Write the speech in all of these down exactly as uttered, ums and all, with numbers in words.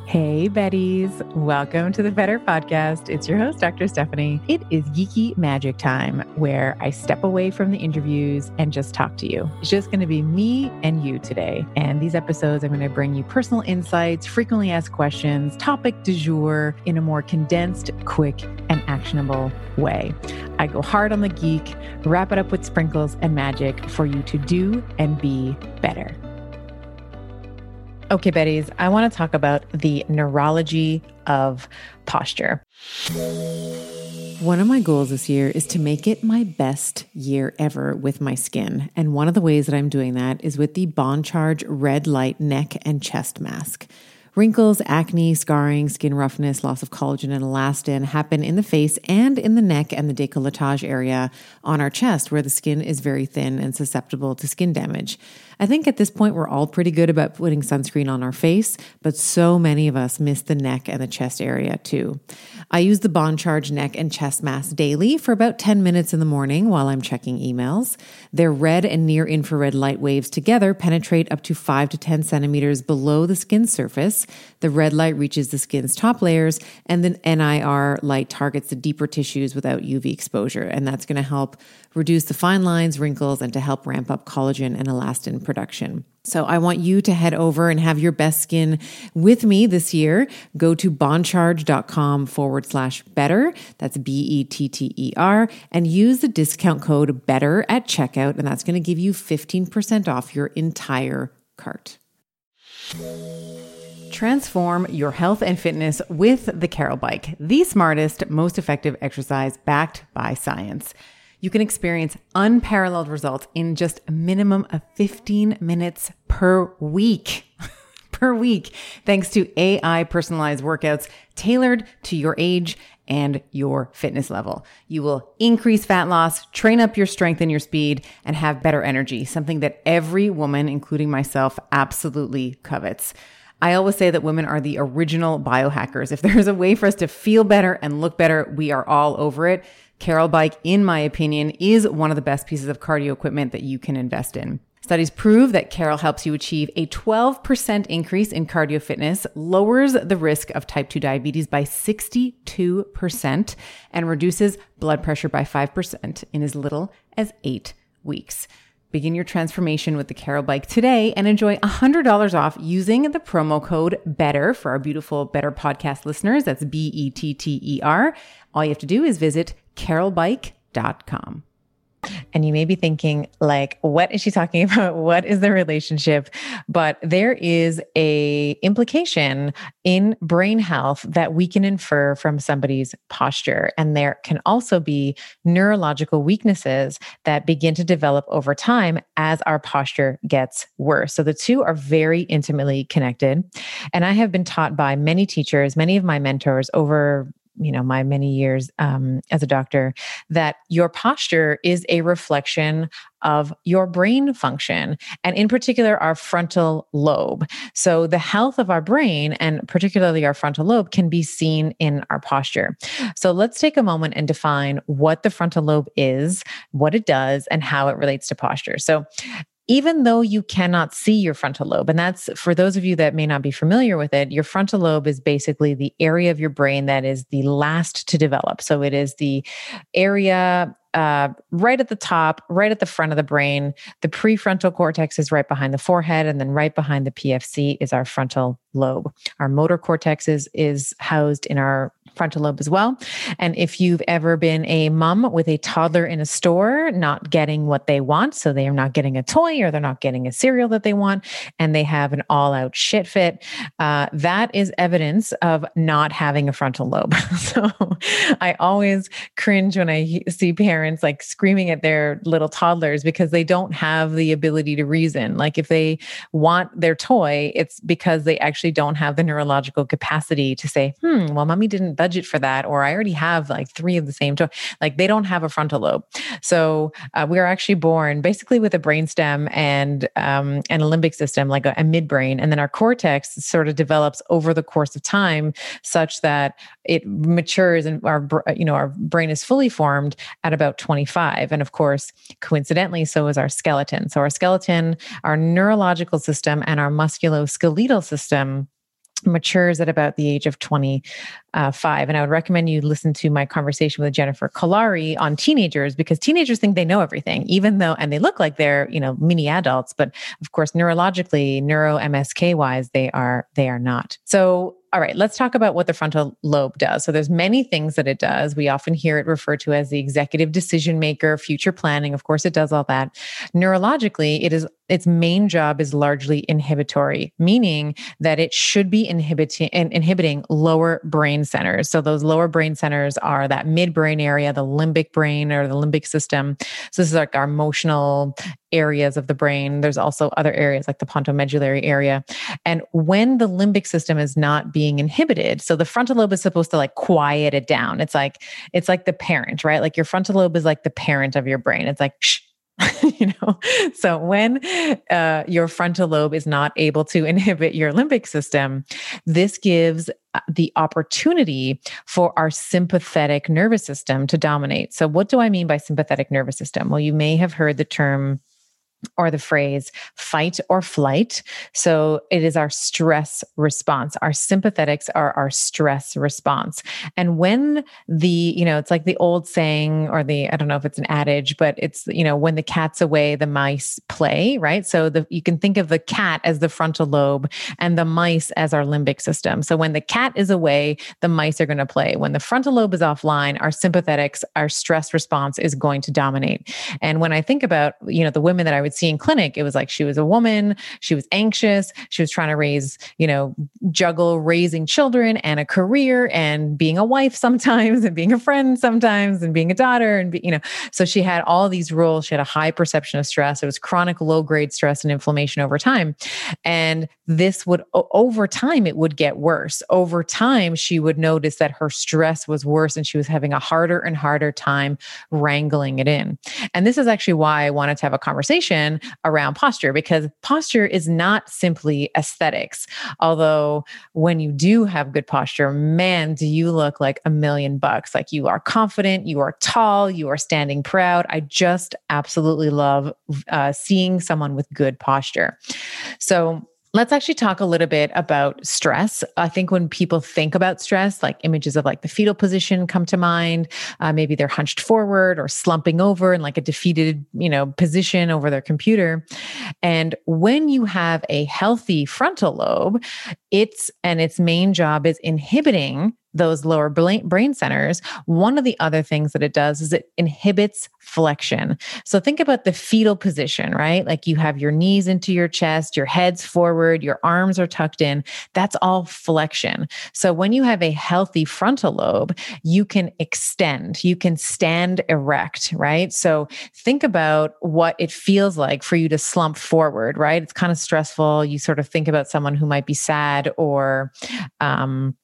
Hey, Betties. Welcome to the Better Podcast. It's your host, Doctor Stephanie. It is geeky magic time where I step away from the interviews and just talk to you. It's just going to be me and you today. And these episodes, I'm going to bring you personal insights, frequently asked questions, topic du jour in a more condensed, quick, and actionable way. I go hard on the geek, wrap it up with sprinkles and magic for you to do and be better. Okay, Betties, I want to talk about the neurology of posture. One of my goals this year is to make it my best year ever with my skin. And one of the ways that I'm doing that is with the Bond Charge Red Light Neck and Chest Mask. Wrinkles, acne, scarring, skin roughness, loss of collagen and elastin happen in the face and in the neck and the décolletage area on our chest where the skin is very thin and susceptible to skin damage. I think at this point, we're all pretty good about putting sunscreen on our face, but so many of us miss the neck and the chest area too. I use the Bond Charge Neck and Chest Mask daily for about ten minutes in the morning while I'm checking emails. Their red and near infrared light waves together penetrate up to five to ten centimeters below the skin surface. The red light reaches the skin's top layers, and the N I R light targets the deeper tissues without U V exposure. And that's going to help reduce the fine lines, wrinkles, and to help ramp up collagen and elastin production. So I want you to head over and have your best skin with me this year. Go to bondcharge.com forward slash better. That's B E T T E R, and use the discount code BETTER at checkout. And that's going to give you fifteen percent off your entire cart. Transform your health and fitness with the Carol Bike, the smartest, most effective exercise backed by science. You can experience unparalleled results in just a minimum of fifteen minutes per week. per week, thanks to A I personalized workouts tailored to your age and your fitness level. You will increase fat loss, train up your strength and your speed, and have better energy, something that every woman, including myself, absolutely covets. I always say that women are the original biohackers. If there's a way for us to feel better and look better, we are all over it. Carol Bike, in my opinion, is one of the best pieces of cardio equipment that you can invest in. Studies prove that Carol helps you achieve a twelve percent increase in cardio fitness, lowers the risk of type two diabetes by sixty-two percent, and reduces blood pressure by five percent in as little as eight weeks. Begin your transformation with the Carol Bike today and enjoy one hundred dollars off using the promo code BETTER for our beautiful Better Podcast listeners. That's B E T T E R. All you have to do is visit carol bike dot com. And you may be thinking, like, what is she talking about? What is the relationship? But there is a implication in brain health that we can infer from somebody's posture. And there can also be neurological weaknesses that begin to develop over time as our posture gets worse. So the two are very intimately connected. And I have been taught by many teachers, many of my mentors over you know, my many years um, as a doctor, that your posture is a reflection of your brain function, and in particular, our frontal lobe. So the health of our brain, and particularly our frontal lobe, can be seen in our posture. So let's take a moment and define what the frontal lobe is, what it does, and how it relates to posture. So even though you cannot see your frontal lobe, and that's for those of you that may not be familiar with it, your frontal lobe is basically the area of your brain that is the last to develop. So it is the area uh, right at the top, right at the front of the brain. The prefrontal cortex is right behind the forehead, and then right behind the P F C is our frontal lobe. Our motor cortex is, is housed in our frontal lobe as well. And if you've ever been a mom with a toddler in a store not getting what they want, so they are not getting a toy or they're not getting a cereal that they want, and they have an all-out shit fit, uh, that is evidence of not having a frontal lobe. So I always cringe when I see parents like screaming at their little toddlers because they don't have the ability to reason. Like if they want their toy, it's because they actually don't have the neurological capacity to say, hmm, well, mommy didn't budget for that, or I already have like three of the same toy. Like they don't have a frontal lobe. So uh, we are actually born basically with a brainstem and um, an limbic system, like a, a midbrain, and then our cortex sort of develops over the course of time, such that it matures and our you know our brain is fully formed at about twenty-five. And of course, coincidentally, so is our skeleton. So our skeleton, our neurological system, and our musculoskeletal system matures at about the age of twenty-five. And I would recommend you listen to my conversation with Jennifer Kolari on teenagers, because teenagers think they know everything, even though, and they look like they're, you know, mini adults, but of course, neurologically, neuro M S K wise, they are, they are not. So, all right, let's talk about what the frontal lobe does. So there's many things that it does. We often hear it referred to as the executive decision maker, future planning. Of course, it does all that. Neurologically, it is its main job is largely inhibitory, meaning that it should be inhibiting inhibiting lower brain centers. So those lower brain centers are that midbrain area, the limbic brain or the limbic system. So this is like our emotional areas of the brain. There's also other areas like the pontomedullary area. And when the limbic system is not being inhibited, so the frontal lobe is supposed to like quiet it down. It's like, it's like the parent, right? Like your frontal lobe is like the parent of your brain. It's like, shh. You know, so when uh, your frontal lobe is not able to inhibit your limbic system, this gives the opportunity for our sympathetic nervous system to dominate. So what do I mean by sympathetic nervous system? Well, you may have heard the term or the phrase fight or flight. So it is our stress response. Our sympathetics are our stress response. And when the, you know, it's like the old saying, or the, I don't know if it's an adage, but it's, you know, when the cat's away, the mice play, right? So the, you can think of the cat as the frontal lobe and the mice as our limbic system. So when the cat is away, the mice are going to play. When the frontal lobe is offline, our sympathetics, our stress response is going to dominate. And when I think about, you know, the women that I would see in clinic, it was like she was a woman, she was anxious, she was trying to raise, you know, juggle raising children and a career and being a wife sometimes and being a friend sometimes and being a daughter and, be, you know, so she had all these roles. She had a high perception of stress. It was chronic low grade stress and inflammation over time. And this would, over time, it would get worse. Over time, she would notice that her stress was worse and she was having a harder and harder time wrangling it in. And this is actually why I wanted to have a conversation around posture, because posture is not simply aesthetics. Although when you do have good posture, man, do you look like a million bucks. Like you are confident, you are tall, you are standing proud. I just absolutely love uh, seeing someone with good posture. So let's actually talk a little bit about stress. I think when people think about stress, like images of like the fetal position come to mind. Uh, maybe they're hunched forward or slumping over in like a defeated, you know, position over their computer. And when you have a healthy frontal lobe, it's, and its main job is inhibiting those lower brain centers. One of the other things that it does is it inhibits flexion. So think about the fetal position, right? Like you have your knees into your chest, your head's forward, your arms are tucked in. That's all flexion. So when you have a healthy frontal lobe, you can extend, you can stand erect, right? So think about what it feels like for you to slump forward, right? It's kind of stressful. You sort of think about someone who might be sad or, um,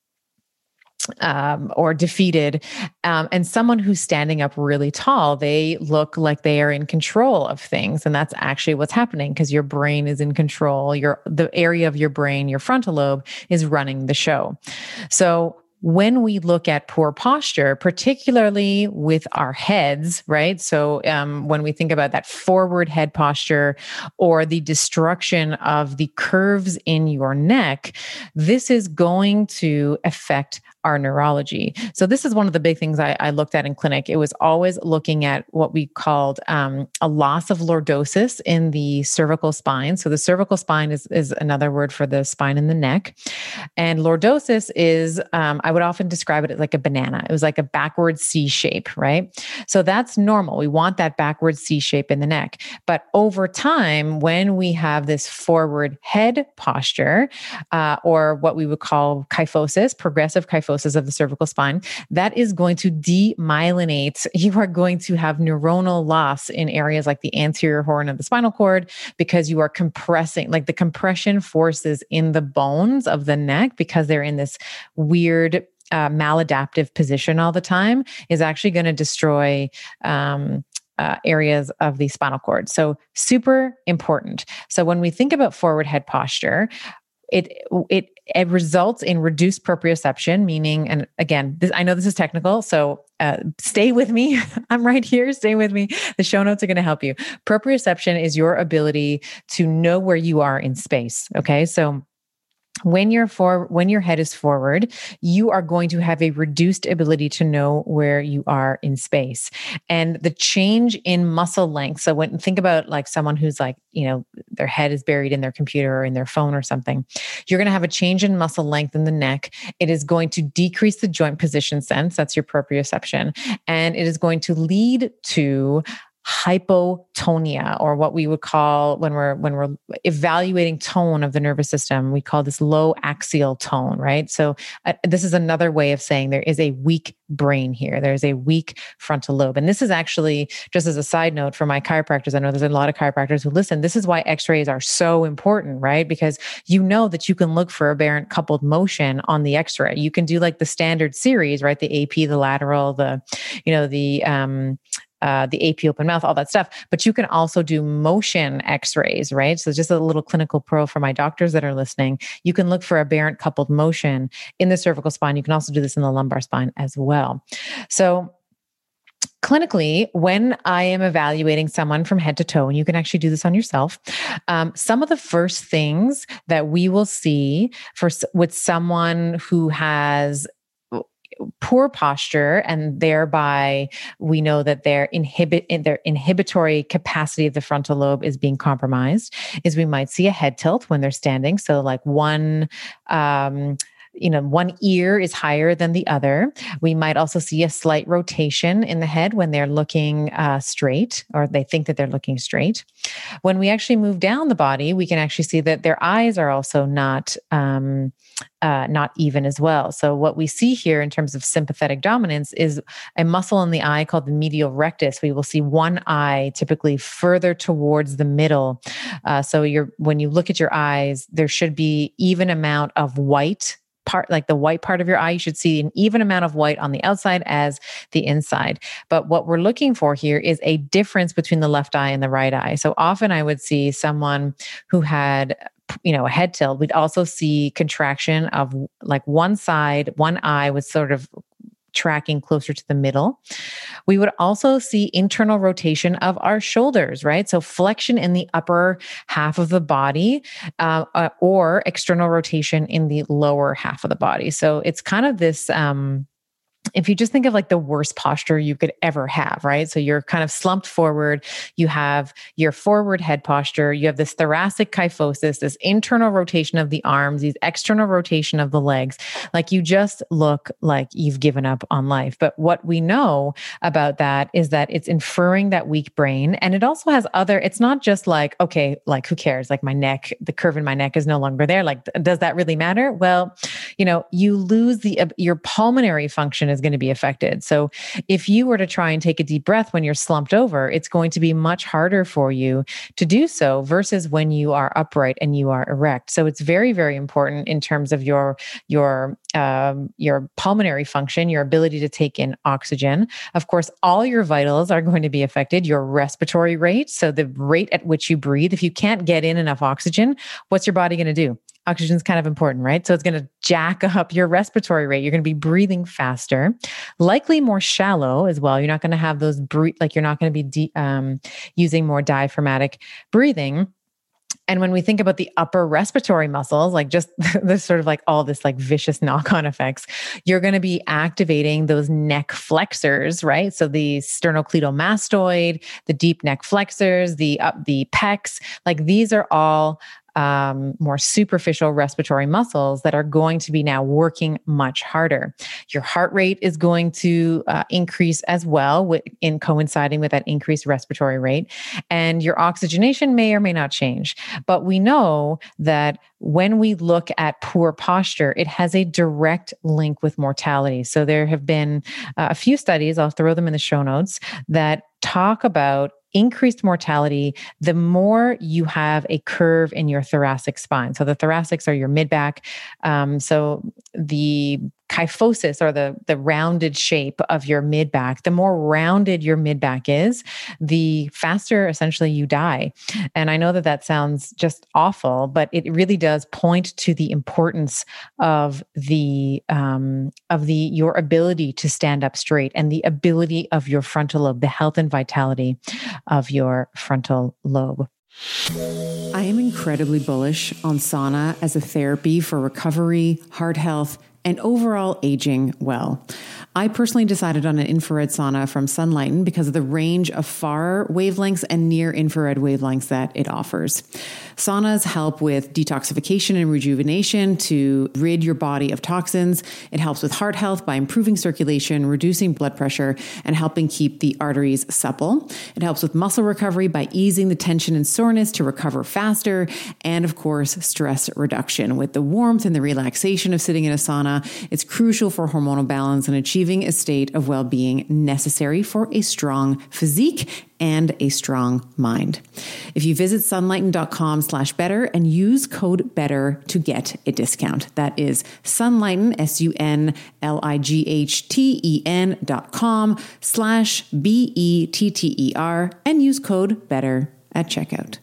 Um, or defeated. Um, and someone who's standing up really tall, they look like they are in control of things. And that's actually what's happening because your brain is in control. Your, the area of your brain, your frontal lobe, is running the show. So when we look at poor posture, particularly with our heads, right? So um, when we think about that forward head posture or the destruction of the curves in your neck, this is going to affect our neurology. So this is one of the big things I, I looked at in clinic. It was always looking at what we called um, a loss of lordosis in the cervical spine. So the cervical spine is, is another word for the spine in the neck. And lordosis is, um, I would often describe it as like a banana. It was like a backward C shape, right? So that's normal. We want that backward C shape in the neck. But over time, when we have this forward head posture, uh, or what we would call kyphosis, progressive kyphosis, of the cervical spine, that is going to demyelinate. You are going to have neuronal loss in areas like the anterior horn of the spinal cord because you are compressing, like the compression forces in the bones of the neck because they're in this weird uh, maladaptive position all the time is actually going to destroy um, Uh, areas of the spinal cord. So super important. So when we think about forward head posture, it, it, it results in reduced proprioception, meaning, and again, this, I know this is technical, so uh, stay with me. I'm right here. Stay with me. The show notes are going to help you. Proprioception is your ability to know where you are in space. Okay. So When you're for, when your head is forward, you are going to have a reduced ability to know where you are in space. And the change in muscle length. So when think about like someone who's like, you know, their head is buried in their computer or in their phone or something, you're going to have a change in muscle length in the neck. It is going to decrease the joint position sense. That's your proprioception. And it is going to lead to hypotonia, or what we would call when we're when we're evaluating tone of the nervous system, we call this low axial tone, right? So uh, this is another way of saying there is a weak brain here. There's a weak frontal lobe. And this is actually, just as a side note for my chiropractors, I know there's a lot of chiropractors who listen, this is why x-rays are so important, right? Because you know that you can look for aberrant coupled motion on the x-ray. You can do like the standard series, right? The A P, the lateral, the, you know, the, um, Uh, the A P open mouth, all that stuff. But you can also do motion x-rays, right? So just a little clinical pro for my doctors that are listening. You can look for aberrant coupled motion in the cervical spine. You can also do this in the lumbar spine as well. So clinically, when I am evaluating someone from head to toe, and you can actually do this on yourself, um, some of the first things that we will see for with someone who has poor posture, and thereby we know that their inhibit their inhibitory capacity of the frontal lobe is being compromised, is we might see a head tilt when they're standing. So like one, um, you know, one ear is higher than the other. We might also see a slight rotation in the head when they're looking uh, straight, or they think that they're looking straight. When we actually move down the body, we can actually see that their eyes are also not um, uh, not even as well. So what we see here in terms of sympathetic dominance is a muscle in the eye called the medial rectus. We will see one eye typically further towards the middle. Uh, so you're when you look at your eyes, there should be even amount of white part, like the white part of your eye. You should see an even amount of white on the outside as the inside. But what we're looking for here is a difference between the left eye and the right eye. So often I would see someone who had, you know, a head tilt. We'd also see contraction of like one side, one eye was sort of tracking closer to the middle. We would also see internal rotation of our shoulders, right? So flexion in the upper half of the body, uh, uh, or external rotation in the lower half of the body. So it's kind of this, um, if you just think of like the worst posture you could ever have, right? So you're kind of slumped forward, you have your forward head posture, you have this thoracic kyphosis, this internal rotation of the arms, these external rotation of the legs. Like you just look like you've given up on life. But what we know about that is that it's inferring that weak brain. And it also has other, it's not just like, okay, like who cares? Like my neck, the curve in my neck is no longer there. Like, does that really matter? Well, you know, you lose the, uh, your pulmonary function is going to be affected. So if you were to try and take a deep breath when you're slumped over, it's going to be much harder for you to do so versus when you are upright and you are erect. So it's very, very important in terms of your, your, um, your pulmonary function, your ability to take in oxygen. Of course, all your vitals are going to be affected, your respiratory rate. So the rate at which you breathe, if you can't get in enough oxygen, what's your body going to do? Oxygen is kind of important, right? So it's going to jack up your respiratory rate. You're going to be breathing faster, likely more shallow as well. You're not going to have those breathe, like you're not going to be de- um, using more diaphragmatic breathing. And when we think about the upper respiratory muscles, like just this sort of like all this like vicious knock-on effects, you're going to be activating those neck flexors, right? So the sternocleidomastoid, the deep neck flexors, the up, the pecs, like these are all Um, more superficial respiratory muscles that are going to be now working much harder. Your heart rate is going to uh, increase as well with, in coinciding with that increased respiratory rate. And your oxygenation may or may not change. But we know that when we look at poor posture, it has a direct link with mortality. So there have been uh, a few studies, I'll throw them in the show notes, that talk about increased mortality the more you have a curve in your thoracic spine. So the thoracics are your mid-back. Um, so the kyphosis, or the, the rounded shape of your mid-back, the more rounded your mid-back is, the faster essentially you die. And I know that that sounds just awful, but it really does point to the importance of the, um, of the, your ability to stand up straight and the ability of your frontal lobe, the health and vitality of your frontal lobe. I am incredibly bullish on sauna as a therapy for recovery, heart health, and overall aging well. I personally decided on an infrared sauna from Sunlighten because of the range of far wavelengths and near infrared wavelengths that it offers. Saunas help with detoxification and rejuvenation to rid your body of toxins. It helps with heart health by improving circulation, reducing blood pressure, and helping keep the arteries supple. It helps with muscle recovery by easing the tension and soreness to recover faster. And of course, stress reduction. With the warmth and the relaxation of sitting in a sauna, it's crucial for hormonal balance and achieving a state of well-being necessary for a strong physique and a strong mind. If you visit sunlighten.com slash better and use code better to get a discount. That is Sunlighten, S U N L I G H T E N dot com slash B E T T E R and use code better at checkout.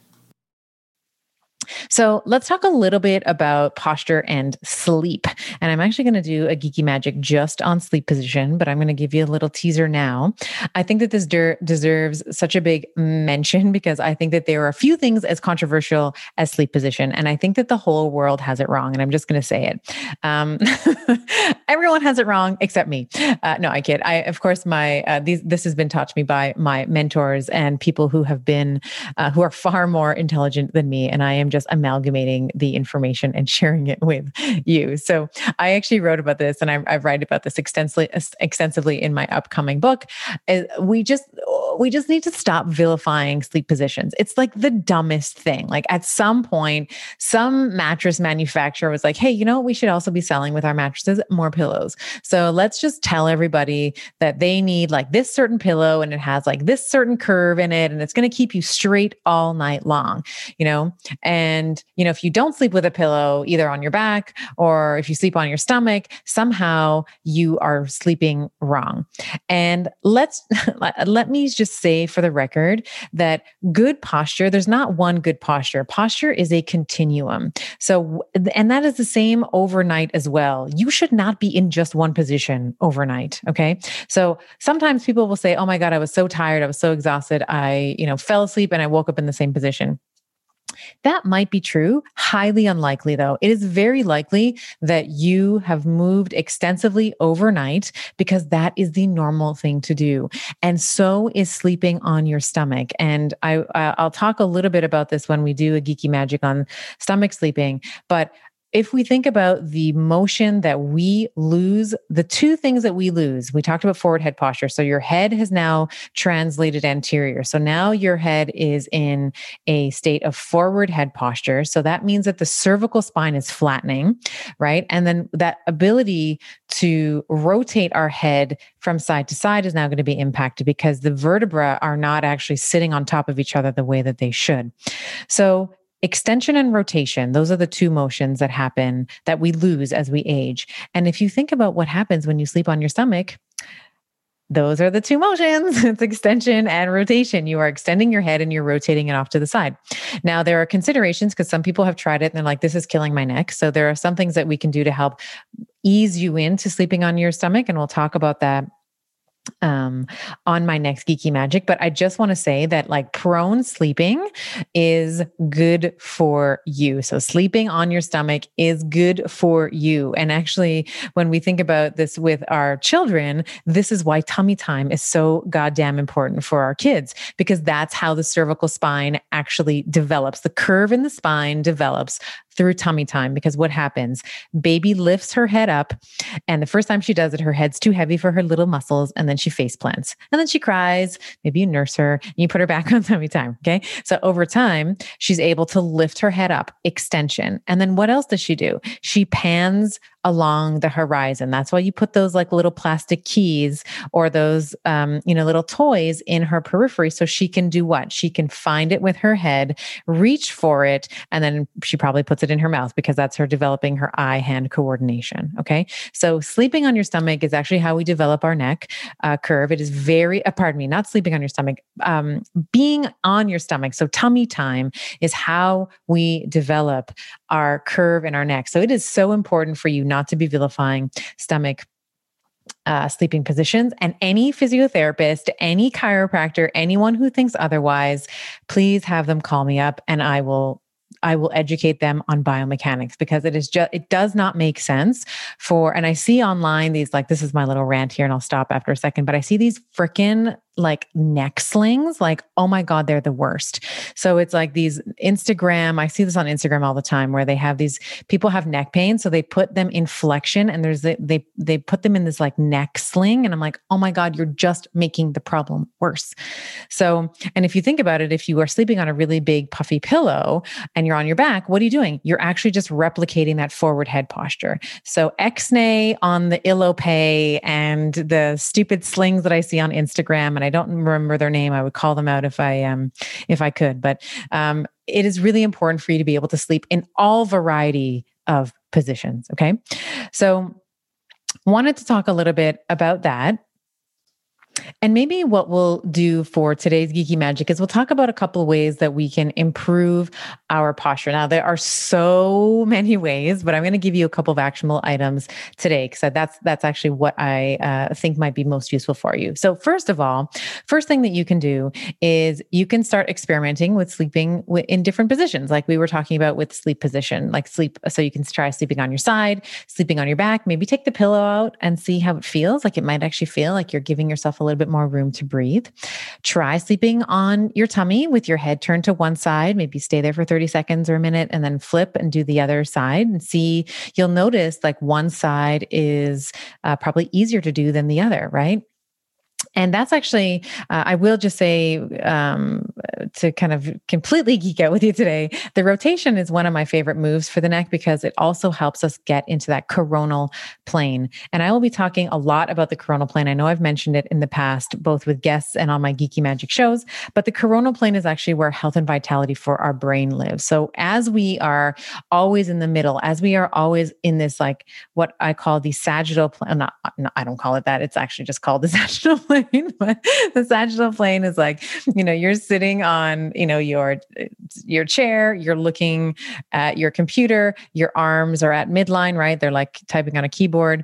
So let's talk a little bit about posture and sleep. And I'm actually going to do a geeky magic just on sleep position, but I'm going to give you a little teaser now. I think that this der- deserves such a big mention because I think that there are a few things as controversial as sleep position. And I think that the whole world has it wrong. And I'm just going to say it. Um, everyone has it wrong except me. Uh, no, I kid. I, of course, my, uh, these, this has been taught to me by my mentors and people who have been, uh, who are far more intelligent than me. And I am just just amalgamating the information and sharing it with you. So I actually wrote about this and I, I write about this extensively, extensively in my upcoming book. We just, we just need to stop vilifying sleep positions. It's like the dumbest thing. Like at some point, some mattress manufacturer was like, hey, you know what we should also be selling with our mattresses? More pillows. So let's just tell everybody that they need like this certain pillow and it has like this certain curve in it and it's going to keep you straight all night long, you know? And And, you know, if you don't sleep with a pillow, either on your back or if you sleep on your stomach, somehow you are sleeping wrong. And let's, let me just say for the record that good posture, there's not one good posture. Posture is a continuum. So, and that is the same overnight as well. You should not be in just one position overnight. Okay. So sometimes people will say, oh my God, I was so tired. I was so exhausted. I, you know, fell asleep and I woke up in the same position. That might be true. Highly unlikely, though. It is very likely that you have moved extensively overnight because that is the normal thing to do. And so is sleeping on your stomach. And I, I'll talk a little bit about this when we do a geeky magic on stomach sleeping. But if we think about the motion that we lose, the two things that we lose, we talked about forward head posture. So your head has now translated anterior. So now your head is in a state of forward head posture. So that means that the cervical spine is flattening, right? And then that ability to rotate our head from side to side is now going to be impacted because the vertebrae are not actually sitting on top of each other the way that they should. So extension and rotation, those are the two motions that happen that we lose as we age. And if you think about what happens when you sleep on your stomach, those are the two motions. It's extension and rotation. You are extending your head and you're rotating it off to the side. Now, there are considerations because some people have tried it and they're like, this is killing my neck. So there are some things that we can do to help ease you into sleeping on your stomach. And we'll talk about that um, on my next Geeky Magic. But I just want to say that like prone sleeping is good for you. So sleeping on your stomach is good for you. And actually, when we think about this with our children, this is why tummy time is so goddamn important for our kids, because that's how the cervical spine actually develops. The curve in the spine develops through tummy time, because what happens? Baby lifts her head up, and the first time she does it, her head's too heavy for her little muscles, and then she face plants, and then she cries. Maybe you nurse her, and you put her back on tummy time. Okay, so over time, she's able to lift her head up, extension, and then what else does she do? She pans along the horizon. That's why you put those like little plastic keys or those, um, you know, little toys in her periphery. So she can do what? She can find it with her head, reach for it. And then she probably puts it in her mouth because that's her developing her eye-hand coordination. Okay. So sleeping on your stomach is actually how we develop our neck uh, curve. It is very, uh, pardon me, not sleeping on your stomach, um, being on your stomach. So tummy time is how we develop our curve in our neck. So it is so important for you not to be vilifying stomach uh, sleeping positions. And any physiotherapist, any chiropractor, anyone who thinks otherwise, please have them call me up and I will I will educate them on biomechanics, because it is just, it does not make sense for, and I see online these, like, this is my little rant here and I'll stop after a second, but I see these freaking like neck slings, like, oh my God, they're the worst. So it's like these Instagram, I see this on Instagram all the time, where they have these people have neck pain. So they put them in flexion and there's, a, they, they put them in this like neck sling. And I'm like, oh my God, you're just making the problem worse. So, and if you think about it, if you are sleeping on a really big puffy pillow and you're on your back, what are you doing? You're actually just replicating that forward head posture. So X-Nay on the Illopay and the stupid slings that I see on Instagram, and I don't remember their name. I would call them out if I um if I could, but um, it is really important for you to be able to sleep in all variety of positions. Okay, so wanted to talk a little bit about that. And maybe what we'll do for today's Geeky Magic is we'll talk about a couple of ways that we can improve our posture. Now, there are so many ways, but I'm going to give you a couple of actionable items today, because that's that's actually what I uh, think might be most useful for you. So first of all, first thing that you can do is you can start experimenting with sleeping in different positions, like we were talking about with sleep position, like sleep. So you can try sleeping on your side, sleeping on your back, maybe take the pillow out and see how it feels. Like it might actually feel like you're giving yourself a little bit more room to breathe. Try sleeping on your tummy with your head turned to one side, maybe stay there for thirty seconds or a minute and then flip and do the other side and see, you'll notice like one side is uh, probably easier to do than the other, right? And that's actually, uh, I will just say, um, to kind of completely geek out with you today, the rotation is one of my favorite moves for the neck, because it also helps us get into that coronal plane. And I will be talking a lot about the coronal plane. I know I've mentioned it in the past, both with guests and on my Geeky Magic shows, but the coronal plane is actually where health and vitality for our brain lives. So as we are always in the middle, as we are always in this, like what I call the sagittal plane, not, no, I don't call it that. It's actually just called the sagittal plane. But the sagittal plane is like, you know, you're sitting on, you know, your, your chair, you're looking at your computer, your arms are at midline, right? They're like typing on a keyboard,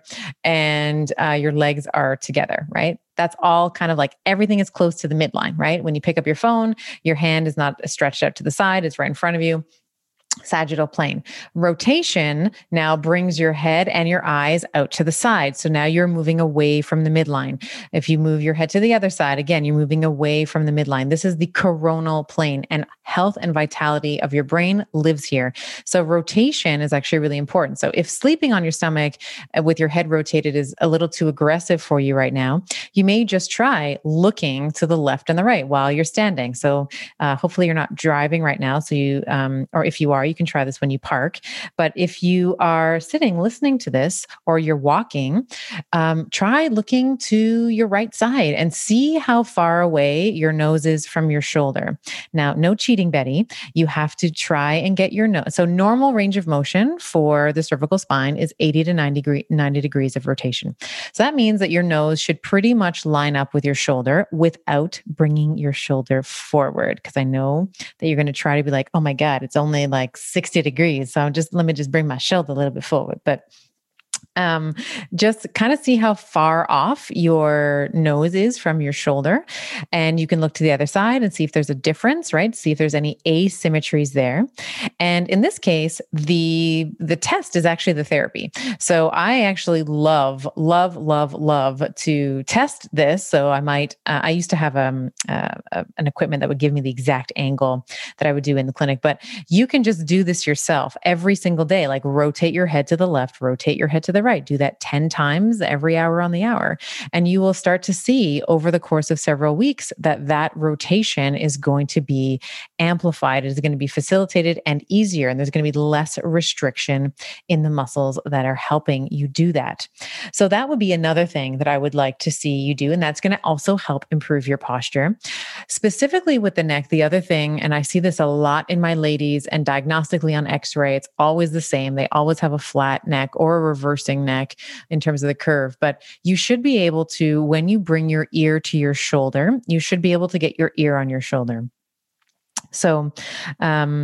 and uh, your legs are together, right? That's all kind of like everything is close to the midline, right? When you pick up your phone, your hand is not stretched out to the side, it's right in front of you. Sagittal plane. Rotation now brings your head and your eyes out to the side. So now you're moving away from the midline. If you move your head to the other side, again, you're moving away from the midline. This is the coronal plane, and health and vitality of your brain lives here. So rotation is actually really important. So if sleeping on your stomach with your head rotated is a little too aggressive for you right now, you may just try looking to the left and the right while you're standing. So uh, hopefully you're not driving right now. So you, um, or if you are, you can try this when you park. But if you are sitting listening to this, or you're walking, um, try looking to your right side and see how far away your nose is from your shoulder. Now, no cheating, Betty. You have to try and get your nose. So normal range of motion for the cervical spine is eighty to ninety, degree, ninety degrees of rotation. So that means that your nose should pretty much line up with your shoulder without bringing your shoulder forward. Because I know that you're going to try to be like, oh my God, it's only like sixty degrees. So just, let me just bring my shoulder a little bit forward. But Um, just kind of see how far off your nose is from your shoulder. And you can look to the other side and see if there's a difference, right? See if there's any asymmetries there. And in this case, the, the test is actually the therapy. So I actually love, love, love, love to test this. So I might, uh, I used to have um, uh, uh, an equipment that would give me the exact angle that I would do in the clinic, but you can just do this yourself every single day, like rotate your head to the left, rotate your head to the right. Do that ten times every hour on the hour. And you will start to see over the course of several weeks that that rotation is going to be amplified. It is going to be facilitated and easier. And there's going to be less restriction in the muscles that are helping you do that. So that would be another thing that I would like to see you do. And that's going to also help improve your posture. Specifically with the neck, the other thing, and I see this a lot in my ladies and diagnostically on x-ray, it's always the same. They always have a flat neck or a reversing neck in terms of the curve, but you should be able to, when you bring your ear to your shoulder, you should be able to get your ear on your shoulder. So, um,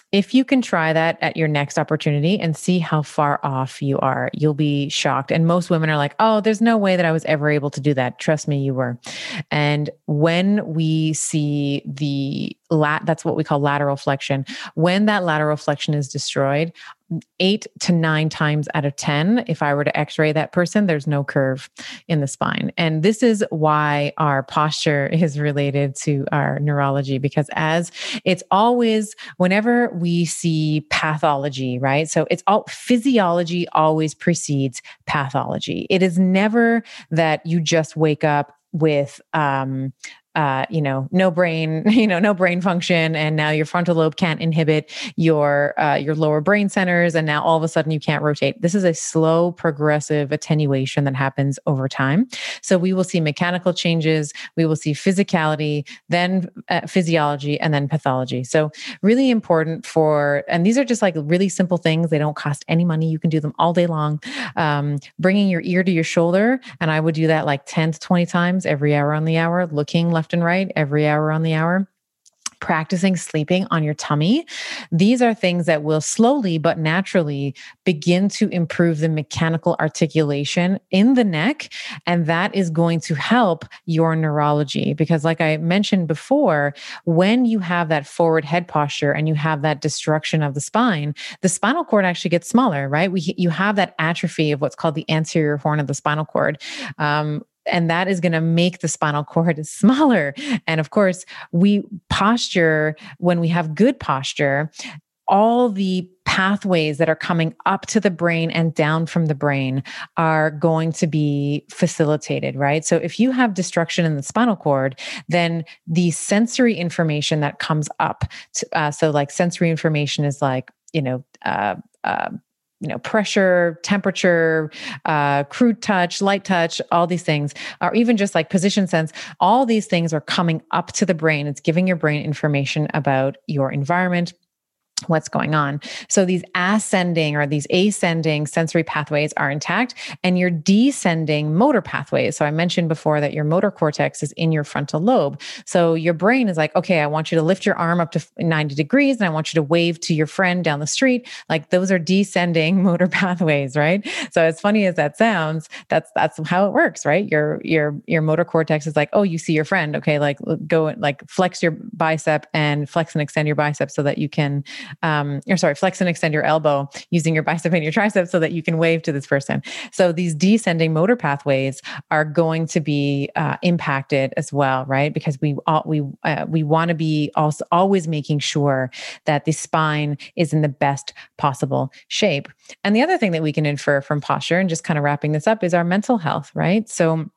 If you can try that at your next opportunity and see how far off you are, you'll be shocked. And most women are like, oh, there's no way that I was ever able to do that. Trust me, you were. And when we see the lat, that's what we call lateral flexion. When that lateral flexion is destroyed, eight to nine times out of ten, if I were to x-ray that person, there's no curve in the spine. And this is why our posture is related to our neurology, because as it's always, whenever we see pathology, right? So it's all physiology always precedes pathology. It is never that you just wake up with, um, Uh, you know, no brain, you know, no brain function, and now your frontal lobe can't inhibit your uh, your lower brain centers, and now all of a sudden you can't rotate. This is a slow, progressive attenuation that happens over time. So we will see mechanical changes, we will see physicality, then uh, physiology, and then pathology. So really important for, and these are just like really simple things. They don't cost any money. You can do them all day long. Um, bringing your ear to your shoulder, and I would do that like ten to twenty times every hour on the hour, looking left and right every hour on the hour. Practicing sleeping on your tummy. These are things that will slowly but naturally begin to improve the mechanical articulation in the neck. And that is going to help your neurology. Because like I mentioned before, when you have that forward head posture and you have that destruction of the spine, the spinal cord actually gets smaller, right? We, you have that atrophy of what's called the anterior horn of the spinal cord. Um, And that is going to make the spinal cord smaller. And of course, we posture, when we have good posture, all the pathways that are coming up to the brain and down from the brain are going to be facilitated, right? So if you have destruction in the spinal cord, then the sensory information that comes up, to, uh, so like sensory information is like, you know, uh, uh, you know, pressure, temperature, uh, crude touch, light touch, all these things, or even just like position sense, all these things are coming up to the brain. It's giving your brain information about your environment, what's going on. So these ascending or these ascending sensory pathways are intact, and your descending motor pathways. So I mentioned before that your motor cortex is in your frontal lobe. So your brain is like, okay, I want you to lift your arm up to ninety degrees, and I want you to wave to your friend down the street. Like those are descending motor pathways, right? So as funny as that sounds, that's that's how it works, right? Your your your motor cortex is like, oh, you see your friend, okay, like go and like flex your bicep and flex and extend your bicep so that you can. Um, or sorry, flex and extend your elbow using your bicep and your tricep so that you can wave to this person. So these descending motor pathways are going to be uh, impacted as well, right? Because we all, we uh, we want to be also always making sure that the spine is in the best possible shape. And the other thing that we can infer from posture, and just kind of wrapping this up, is our mental health, right? So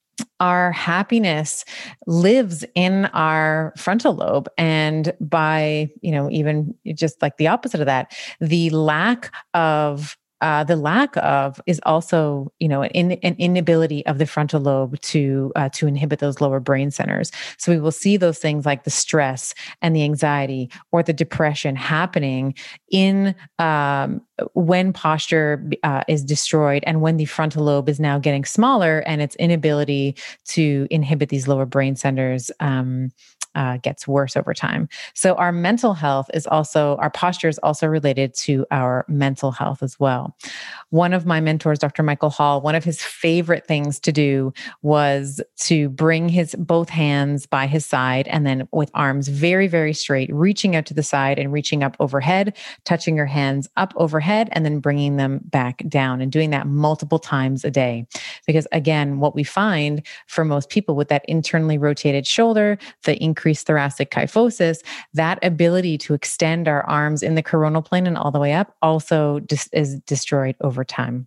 our happiness lives in our frontal lobe. And by, you know, even just like the opposite of that, the lack of Uh, the lack of is also, you know, an, in, an inability of the frontal lobe to uh, to inhibit those lower brain centers. So we will see those things like the stress and the anxiety or the depression happening in um, when posture uh, is destroyed, and when the frontal lobe is now getting smaller and its inability to inhibit these lower brain centers um, Uh, gets worse over time. So our mental health is also, our posture is also related to our mental health as well. One of my mentors, Doctor Michael Hall, one of his favorite things to do was to bring his both hands by his side, and then with arms very, very straight, reaching out to the side and reaching up overhead, touching your hands up overhead, and then bringing them back down, and doing that multiple times a day. Because again, what we find for most people with that internally rotated shoulder, the increased thoracic kyphosis, that ability to extend our arms in the coronal plane and all the way up also dis- is destroyed over time.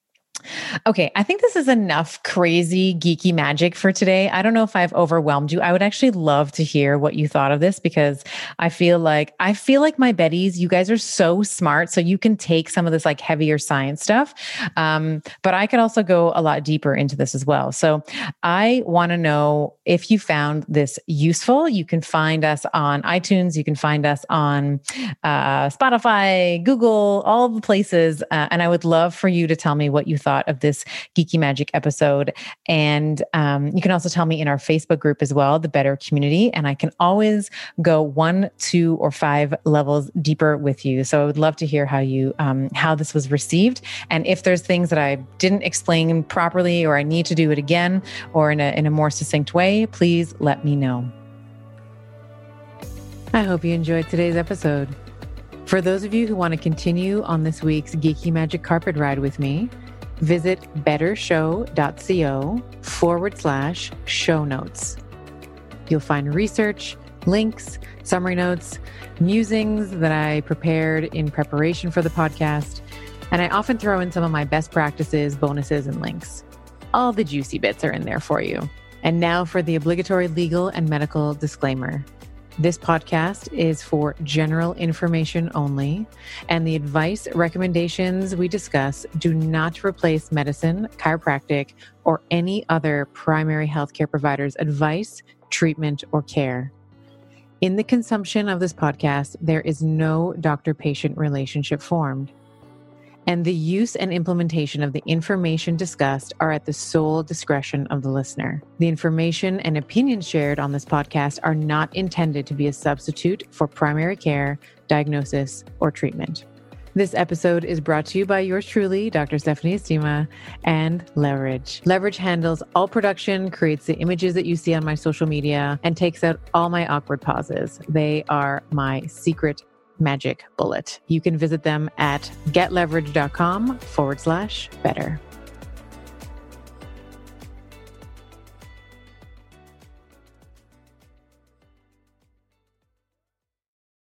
Okay, I think this is enough crazy, geeky magic for today. I don't know if I've overwhelmed you. I would actually love to hear what you thought of this, because I feel like I feel like my Betties, you guys are so smart, so you can take some of this like heavier science stuff, um, but I could also go a lot deeper into this as well. So I want to know if you found this useful. You can find us on iTunes. You can find us on uh, Spotify, Google, all the places, uh, and I would love for you to tell me what you thought thought of this Geeky Magic episode. And um, you can also tell me in our Facebook group as well, the Better Community. And I can always go one, two, or five levels deeper with you. So I would love to hear how you, um, how this was received. And if there's things that I didn't explain properly, or I need to do it again, or in a, in a more succinct way, please let me know. I hope you enjoyed today's episode. For those of you who want to continue on this week's Geeky Magic carpet ride with me, visit bettershow.co forward slash show notes. You'll find research, links, summary notes, musings that I prepared in preparation for the podcast, and I often throw in some of my best practices, bonuses, and links. All the juicy bits are in there for you. And now for the obligatory legal and medical disclaimer. This podcast is for general information only, and the advice recommendations we discuss do not replace medicine, chiropractic, or any other primary healthcare provider's advice, treatment, or care. In the consumption of this podcast, there is no doctor-patient relationship formed, and the use and implementation of the information discussed are at the sole discretion of the listener. The information and opinions shared on this podcast are not intended to be a substitute for primary care, diagnosis, or treatment. This episode is brought to you by yours truly, Doctor Stephanie Estima, and Leverage. Leverage handles all production, creates the images that you see on my social media, and takes out all my awkward pauses. They are my secret magic bullet. You can visit them at getleverage.com forward slash better.